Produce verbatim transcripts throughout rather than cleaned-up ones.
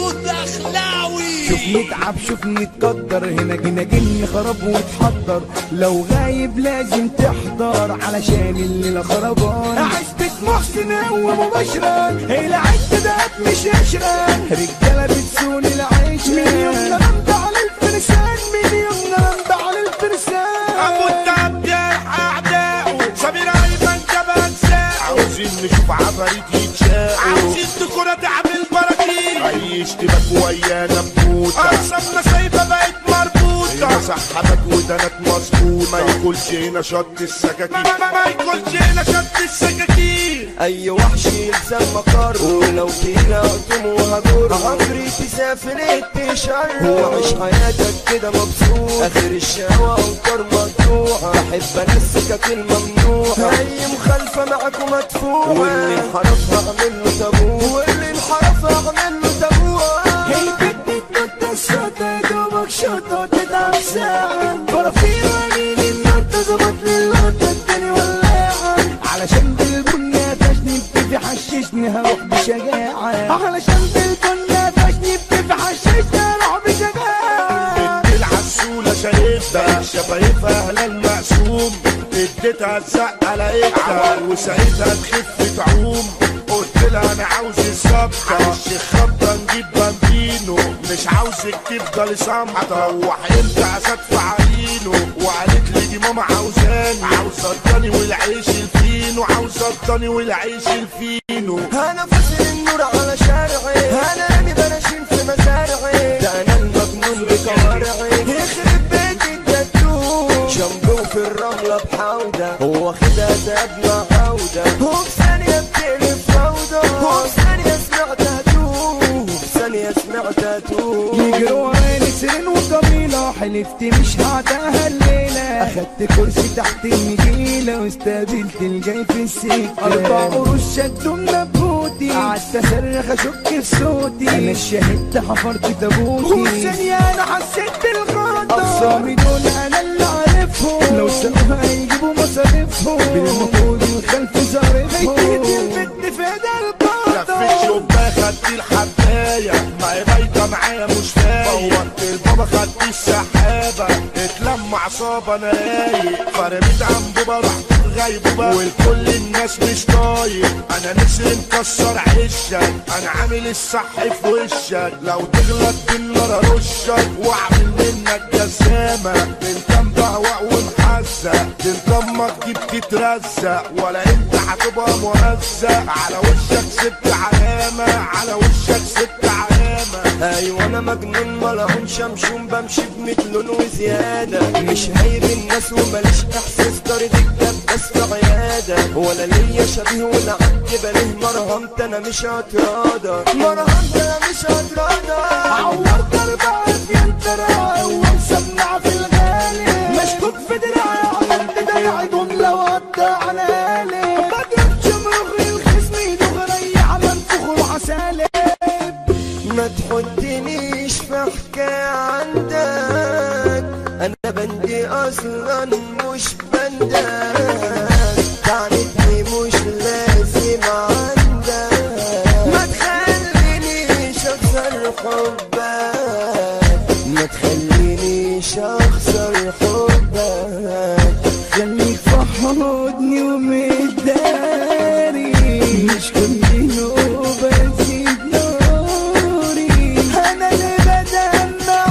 فيكو دخلاوي. شوف نتعب شوف نتقدر، هنا جينا جن خراب وتحضر، لو غايب لازم تحضر علشان الليلة خربان. عزبة محسن هو مباشرة، العد ده مش يشرب، رجالة بتسون العيش من يومنا نمضى على الفرسان، من يومنا نمضى على الفرسان. ابو التعب جرح اعدائه، سمير ايمن جبل ساعه، عاوزين نشوف عفاريت يتشاقوا، عاوزين تكون تعمل براكين، اي اشتباك ويانا بموتة، اقسامنا سايبه بقت مربوطه، سحبك ودنك مظبوطه، ما ياكلش هنا شط السكاكين، ما, ما, ما ياكلش هنا شط السكاكين. اي وحش يلزم مقر، ولو فينا اقطم وهجر، عمري تسافر التشر، وعيش حياتك كده مبسوط، اخر الشهوة اوتار مقطوعة، بحب انسكك الممنوعة، اي مخالفة معاكم مدفوعة، واللي انحرف هعمل له تابوه، واللي انحرف هعمل له تابوه. البت بتنط الشوطة يا دوبك شوطة وتتعب ساعة، فرافير وعيني النطة ظبط لي اللقطة الدنيا ولاعة، علشان بالبن قفشني بتفي حششني هروح بشجاعة، علشان بالبن قفشني بتفي حششني هروح بشجاعة. بنت العسولة شايفها شفايفها اهلا المقسوم، اديتها الزقة لقيتها وساعتها تخف تعوم، قلت لها انا عاوز الظبطة، الشيخ خبطة نجيب بامبينو، مش عاوزك تفضلي صامتة، وحيمت اسد في عينه، وقالت لي دي ماما عاوزاني، عاوزة الضاني والعيش الفينو، عاوزة الضاني والعيش الفينو. انا فاصل النور على شارعي، انا رامي بلاشين في مزارعي، ده انا المجنون بكوارعي، يخرب بيت الدكتور، جنبه في الرملة بحودة، هو واخدها داب مع عودة، هو في ثانية بتقلب فوضى، هو في ثانية سمعتها توه، في ثانية سمعتها توه. يجروا ورايا نسرين وجميلة، حلفت مش هعداها الليلة، اخدت كرسي تحت النجيلة واستقبلت الجاي في السكة، اربع قروش شدوا منبوتي، قعدت اصرخ اشك في صوتي، انا الشهدت حفرت تابوتي، وفي ثانية انا حسيت بالغضب، اخصامي دول انا اللي عارفهم، لو سابوها هيجيبوا مصاريفهم، بالمقود والخلف ظريفهم، هيديتي البت في ايدها البطل، لفت شباك خدت الحباية، ما هي بايتة معايا مش فايق، فوقت البابا خدت السحابة، اتلم عصابة انا رايق، فرميت عنبوبة رحت في غيبوبة، والكل الناس مش طايق، انا نسر مكسر عشك، انا عامل الصح في وشك، لو تغلط بالنار ارشك، واعمل منك جسامة، انت مبهوق ومحزق، انت امك دي بتترزق، ولا انت هتبقى مرزق، على وشك سبت علامة، على وشك سبت علامة. ايوه انا مجنون ملعون شمشون، بمشي بميت لون وزيادة، مش هايب الناس وماليش احساس، طريق الدباس في عيادة، ولا ليا شبيه ولا عدي بليه، مرهمت انا مش هتراضى، مرهمت انا مش هتراضى، عورت اربعة في انترا ومسمع في الغالي، مشكوك في دراعي عملت دراعي جملة وقطع على آلي، بضرب شمرغ الخصم دغري عمل فخر وعسالي. ما تحطنيش في حكاية عندك، انا بندي اصلا مش بندك، تعنتني مش لازم عندك، ما تخلينيش اخسر حبك، ما تخلينيش اخسر حبك، خليك في حضني ومداري، مش كل نوبة تزيد نوري، انا اللي بدمع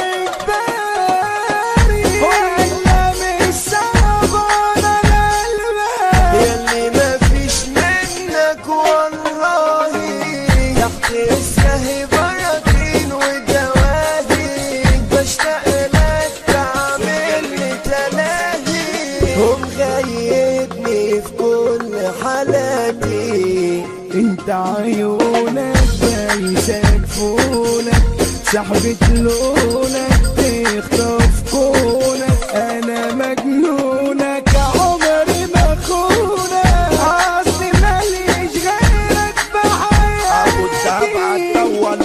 اجباري، ولا مش صعبان على قلبك، ياللي مفيش منك والله، تحت اسمه براكين ودواهي، بشتاق لك تعملني تلاهي، ومغيبني في كل حالاتي، انت عيونك بايسك فولك، سحبت لونك تخطف كونك، انا مجنونك عمري ما خونك، اصلي ماليش غيرك ابو الدهب بحياتي. عدى وولع،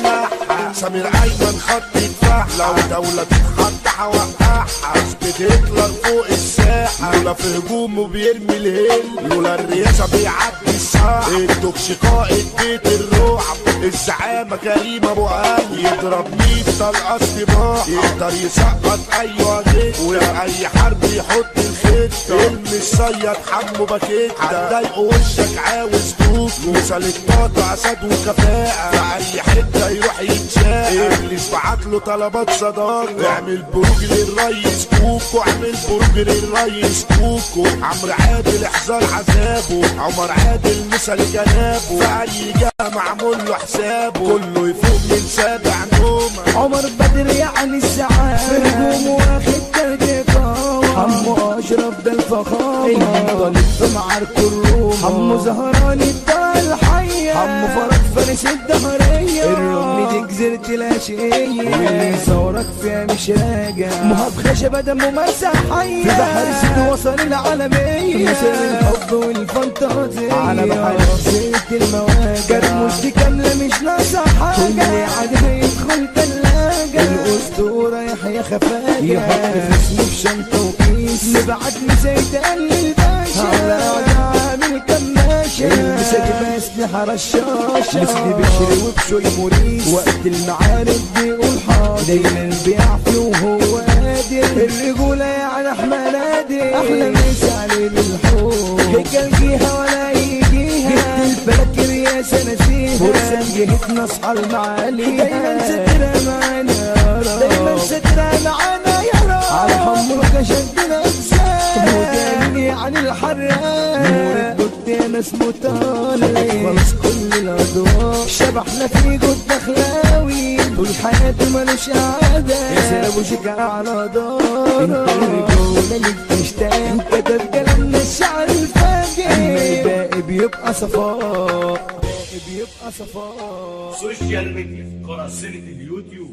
مساحة سمير ايمن خط دفاع لو دولة تتحط هوقعها اثبت هتلر فوق الساحة لولا في هجومه بيرمي الهيل لولا الرئاسة بيعدي الساحة الدكش قائد بيت الرعب الزعامة كريم ابو علي يضرب ميت طلقة استباحة يقدر يسقط ايوه غير وفي اي حرب يحط الخطة المس صيد حمو باكيت هتضايقه وشك عاوز توك مثال القاطع اسد وكفاءة في اي حتة يروح يتشاقى ابليس بعتله طلبات صداقة اعمل بروج للريس كوكو اعمل بروج للريس كوكو عمرو عادل احذر عذابه عمر عادل مثل جنابه في اي جهة معمول له حسابه كله يفوق من سابع نومه عمر بدر يعني السعادة في هجوم واخد ترجيقه حمو اشرف ده الفخامة المنطلق في معارك الروم حمو زهران الدار الحية حمو فرج فارس الدهرية الرمل دي جزيرة الاشقية واللي صورك فيها مش راجع مهاب خشبة دمه مسحية في بحر سيد وصل العالمية مثال الحب والفانتازية على بحر جزيرة المواجع كرموش دي كاملة مش ناقصة حاجة كل عاد هيدخل تلاجة الأسطورة يحيى خفاجة يحط اسمه في شنطة وكيس نبعت مسايد قلل باشا على عامل كماشة المساجد أسلحة رشاشة مثل بشري وبشوي موريس وقت المعارك بيقول حاضر دايما بيعفي وهو قادر الرجولة يعني أحمد نادر أحلى مسا عليه بالحب هيك الجيها ولا يجيها جبت الفاكر يا سناسيها فرصة جهتنا اصحى المعالي دايما سترها معانا يا رب دايما سترها معانا يا رب على حمرك شدنا أجساد مجاني عن الحراق نور الدود يا ناس مطالع خلاص كل الأضواء شبحنا في جود دخلاوي طول حياته مالوش عادة يا ابو شجاع على دار انت الرجولة اللي بتشتاق كتب كلامنا الشعر الفاجر اما الباقي بيبقى صفاء بيبقى صفاء سوشيال ميديا قناة اليوتيوب